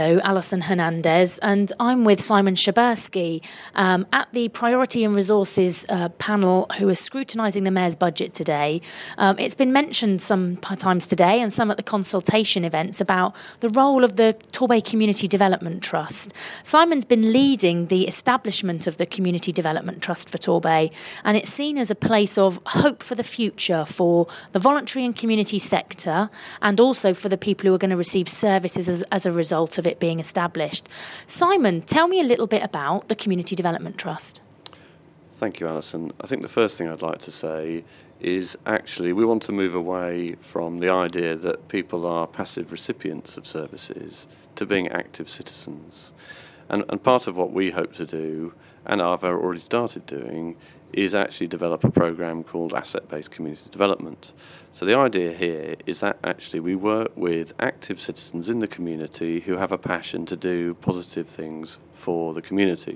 Alison Hernandez, and I'm with Simon Szyberski at the Priority and Resources panel who is scrutinising the Mayor's budget today. It's been mentioned sometimes today and some at the consultation events about the role of the Torbay Community Development Trust. Simon's been leading the establishment of the Community Development Trust for Torbay, and it's seen as a place of hope for the future for the voluntary and community sector, and also for the people who are going to receive services as a result of it being established. Simon, tell me a little bit about the Community Development Trust. Thank you, Alison. I think the first thing I'd like to say is actually we want to move away from the idea that people are passive recipients of services to being active citizens. And part of what we hope to do, and I've already started doing, is actually develop a program called Asset-Based Community Development. So the idea here is that actually we work with active citizens in the community who have a passion to do positive things for the community.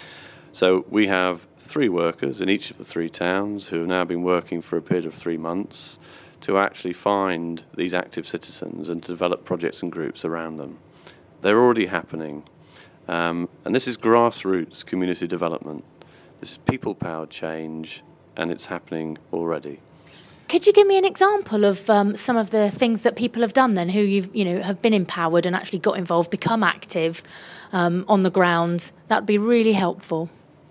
So we have 3 workers in each of the 3 towns who have now been working for a period of 3 months to actually find these active citizens and to develop projects and groups around them. They're already happening. And this is grassroots community development. This is people-powered change, and it's happening already. Could you give me an example of some of the things that people have done then, who have been empowered and actually got involved, become active on the ground? That'd be really helpful.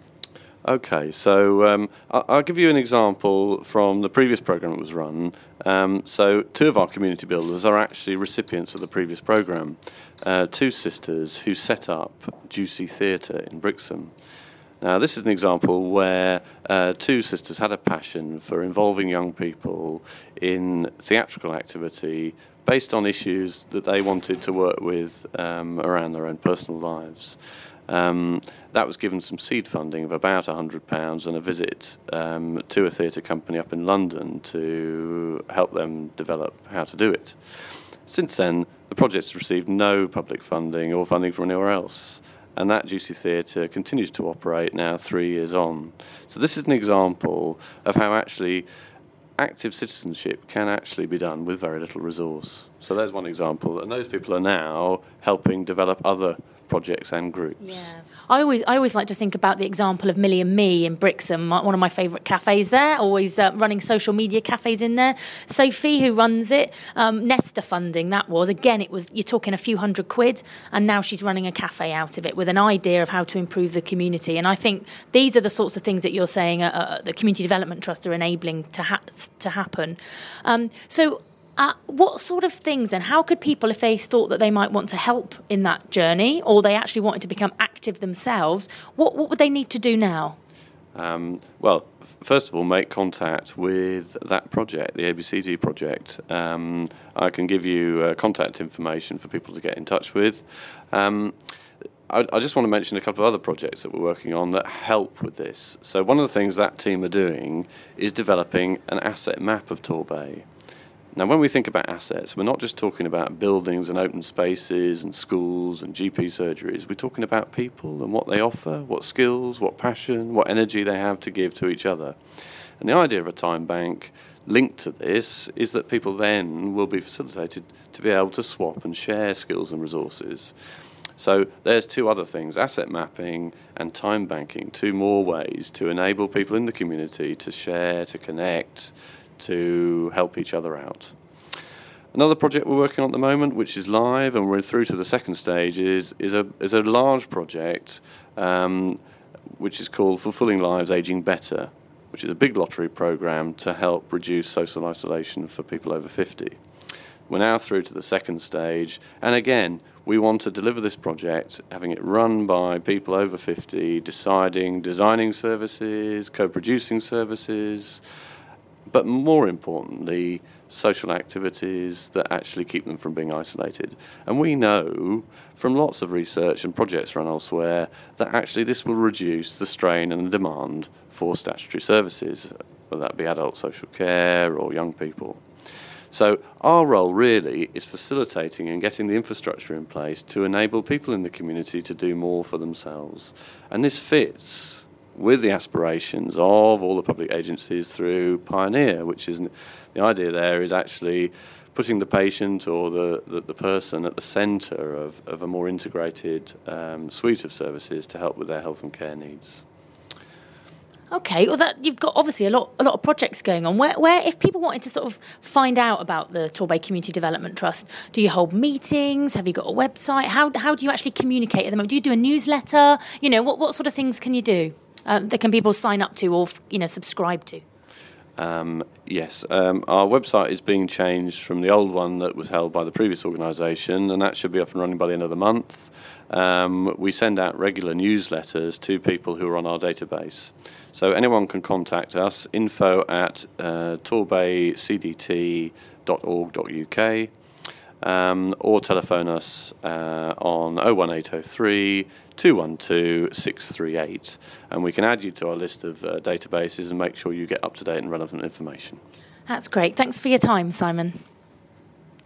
Okay, so I'll give you an example from the previous programme that was run. So 2 of our community builders are actually recipients of the previous programme. 2 sisters who set up Juicy Theatre in Brixham. Now, this is an example where 2 sisters had a passion for involving young people in theatrical activity based on issues that they wanted to work with around their own personal lives. That was given some seed funding of about £100 and a visit to a theatre company up in London to help them develop how to do it. Since then, the project's received no public funding or funding from anywhere else. And that Juicy Theatre continues to operate now 3 years on. So this is an example of how actually active citizenship can actually be done with very little resource. So there's one example, and those people are now helping develop other projects and groups. Yeah. I always like to think about the example of Millie and Me in Brixham, one of my favourite cafes there, always running social media cafes in there. Sophie, who runs it, Nesta funding, that was. Again, you're talking a few £100, and now she's running a cafe out of it with an idea of how to improve the community. And I think these are the sorts of things that you're saying the Community Development Trust are enabling to happen. What sort of things, and how could people, if they thought that they might want to help in that journey, or they actually wanted to become active themselves, what would they need to do now? Well, first of all, make contact with that project, the ABCD project. I can give you contact information for people to get in touch with. I just want to mention a couple of other projects that we're working on that help with this. So one of the things that team are doing is developing an asset map of Torbay. Now, when we think about assets, we're not just talking about buildings and open spaces and schools and GP surgeries. We're talking about people and what they offer, what skills, what passion, what energy they have to give to each other. And the idea of a time bank linked to this is that people then will be facilitated to be able to swap and share skills and resources. So there's 2 other things, asset mapping and time banking, 2 more ways to enable people in the community to share, to connect, to help each other out. Another project we're working on at the moment, which is live and we're through to the second stage, is a large project which is called Fulfilling Lives Aging Better, which is a big lottery programme to help reduce social isolation for people over 50. We're now through to the second stage, and again, we want to deliver this project, having it run by people over 50, designing services, co-producing services, but more importantly, social activities that actually keep them from being isolated. And we know from lots of research and projects run elsewhere that actually this will reduce the strain and the demand for statutory services, whether that be adult social care or young people. So our role really is facilitating and getting the infrastructure in place to enable people in the community to do more for themselves. And this fits with the aspirations of all the public agencies through Pioneer, which is the idea there is actually putting the patient or the person at the centre of a more integrated suite of services to help with their health and care needs. Okay, well, that you've got obviously a lot of projects going on. Where if people wanted to sort of find out about the Torbay Community Development Trust, do you hold meetings? Have you got a website? How do you actually communicate at the moment? Do you do a newsletter? What sort of things can you do that can people sign up to or subscribe to? Yes, our website is being changed from the old one that was held by the previous organisation, and that should be up and running by the end of the month. We send out regular newsletters to people who are on our database. So anyone can contact us, info@torbaycdt.org.uk, or telephone us on 01803 212 638, and we can add you to our list of databases and make sure you get up-to-date and relevant information. That's great. Thanks for your time, Simon.